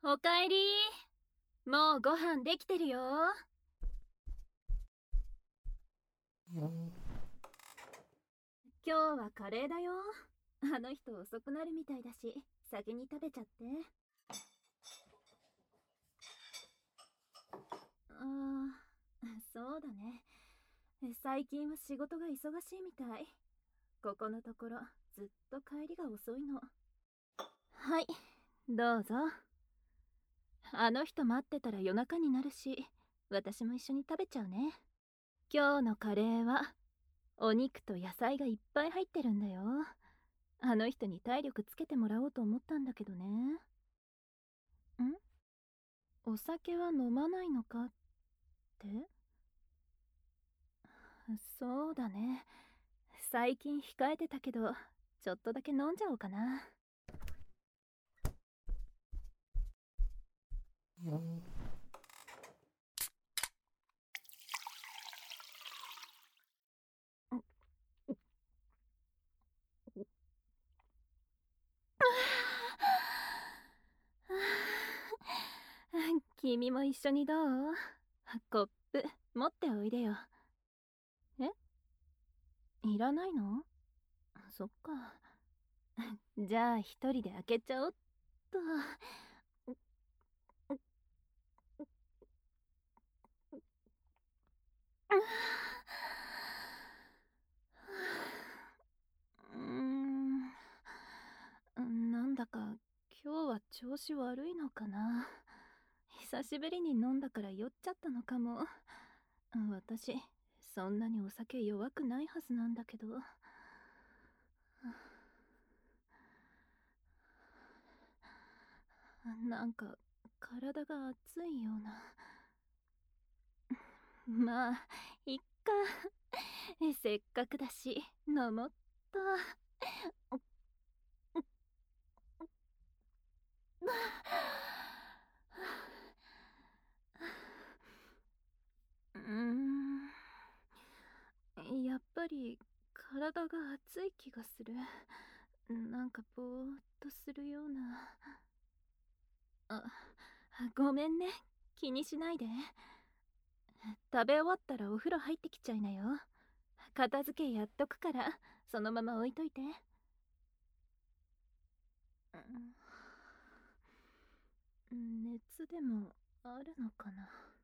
おかえり。もうご飯できてるよ。今日はカレーだよ。あの人遅くなるみたいだし、先に食べちゃって。そうだね。最近は仕事が忙しいみたい。ここのところずっと帰りが遅いの。はい、どうぞ。あの人待ってたら夜中になるし、私も一緒に食べちゃうね。今日のカレーはお肉と野菜がいっぱい入ってるんだよ。あの人に体力つけてもらおうと思ったんだけどね。お酒は飲まないのかって？そうだね。最近控えてたけど、ちょっとだけ飲んじゃおうかな。君も一緒にどう？コップ持っておいでよ。え？いらないの？そっか。じゃあ一人で開けちゃおっと。うーなんだか今日は調子悪いのかな。久しぶりに飲んだから酔っちゃったのかも。私そんなにお酒弱くないはずなんだけど。なんか体が熱いような。まあいっか。せっかくだし飲もっと。うーん、やっぱり体が熱い気がする。なんかぼーっとするような。あ、ごめんね。気にしないで。食べ終わったらお風呂入ってきちゃいなよ。片付けやっとくから、そのまま置いといて。熱でもあるのかな。